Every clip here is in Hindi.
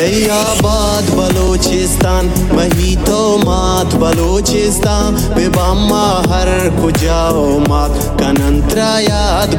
बेबैयाबाद बलोचिस्तान महीतो मात बलोचिस्तान बेबामा हर कुजाओ मात कनंत्रायात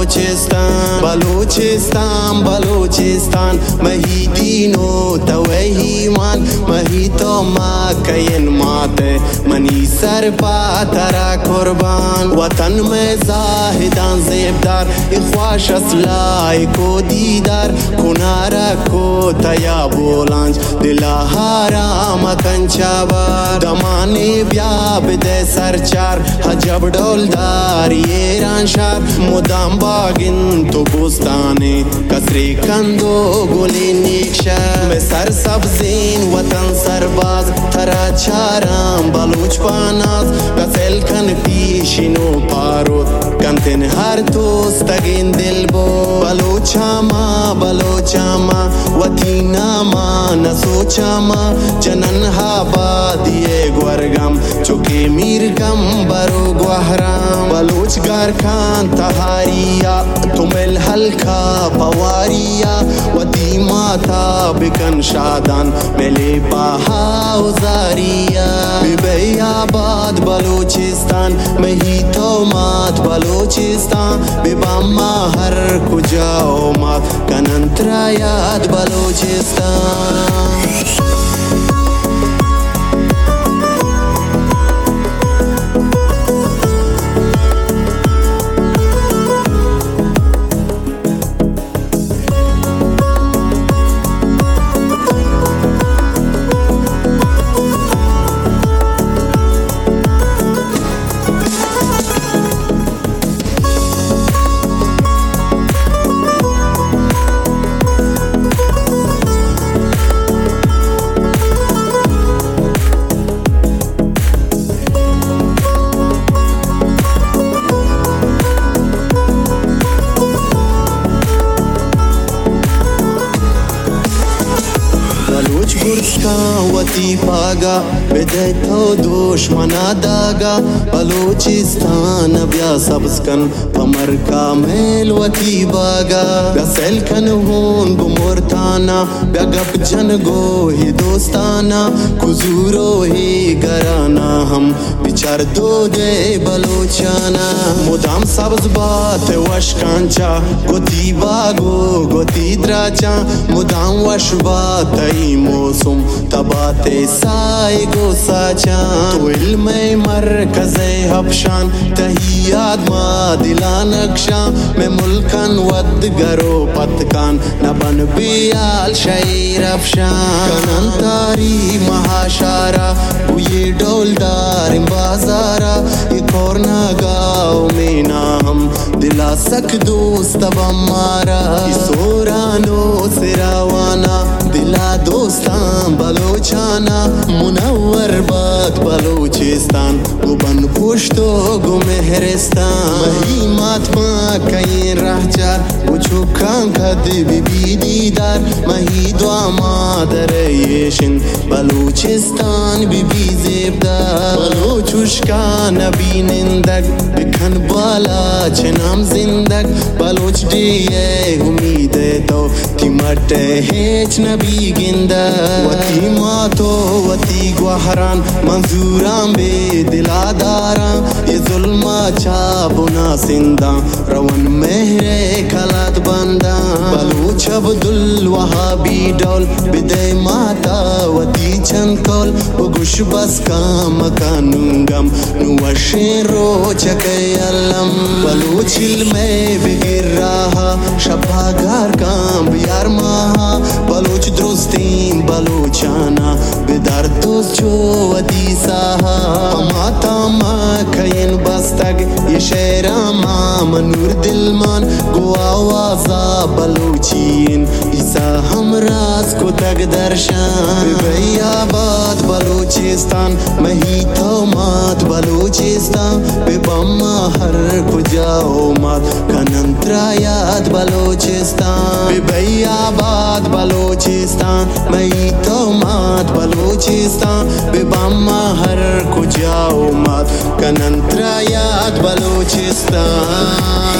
बलोचिस्तान महीदीनो तवहीमान महीतो मा कयन माते मनी सर पातरा कुर्बान वतन में जाहिदान ज़ेबदार इख्वाश असलाई को दीदार कुनारा को तया बोलांज दिला हाराम कंचाबार दमाने ब्याब दे सरचार हजब डोलदार ये रांशार मुदाम बागिन तो बुस्ताने कसरे कंदो गोली नीक्षा में सर सब्जीन वतन सरबाज थरा चाराम बलूच पानाज कसेल कन पीशिनो पारोत कंतिन हर तोस तगिन दिलबो बलोचामा वतीना मा नसोचामा जनन हाबादिए ग्वरगम चुके मीरगम बरो ग्वहराम बलोच गारखान तहारिया तुमिल हल्का पवारिया वती माता बिकन शादान मेले बाहा उजारिया बेबैयाबाद बलोचिस्तान महीतो मात बलोचिस्तान बेबामा हर कुजाओ मात कनंत्रायात बलोचिस्तान वती पागा बेदतो दुश्मना दागा बलोचिस्तान ब्या सबस्कन पमर का मेल वती बागा गसेल कन होन बुमोरताना ब्या गप जन गो ही दोस्ताना कुजूरो ही गराना हम बिचार दो दे बलोचाना मुदाम सब्ज बात वश कांचा गोती बागो गोती द्राचा मुदाम वश बात मौसम तबाते साए गो साचा तो इल्मे मरकज़े हबशान तहियाद मा दिला नक्शा में मुल्कन वद गरो पतकान नबन बियाल शैर अफशान कनंतारी महाशारा ये डोलदार बाजारा ये कोरना गाँव में ना हम दिला सक दोस्त बमारा सोरानो सिरावाना दिला दोस्तान बलोचाना मुनव्वर बात बलोचिस्तान गुबन पुश्तो गु मेहरिस्तान मही मातमा कई रहचार बुचु कांकद बिबी दीदार मही द्वा मादर येशिन बलोचिस्तान बिबी ज़ेबदार बलोचुश्का नबी निंदक बिखन बाला चनाम जिंदक बलोच दिए उम्मीद तो तिमट हेच नबी गिंदा वती मातो वती ग्वहरान मंजूरां बे दिलादारा ये जुल्मा चाबुना सिंदा रवन मेहरे खलात बंदा बलूच अब्दुल वहाबी डोल बिदे माता वती चंकोल उगुश बस काम कानुंगम नुवशेरो चकयलम बलूच इल्मे बिगिर रहा शबागार काम यार माहा बलूच द्रुस्तीन बलोचाना बिदार दोस्त जो वती साहा माता मा खयन बस्तग ये शेरा मा मनूर दिलमान गो आवाजा बलोचीन ईसा हमराज को तग दर्शान बेबैयाबाद बलोचिस्तान महीतो मात बलोचिस्तान बेबामा हर कुजाओ मात कनंत्रायात बलोचिस्तान बेबैयाबाद बलोचिस्तान महीतो मात बलोचिस्तान बेबामा हर कुजाओ मात कनंत्रायात बलोचिस्तान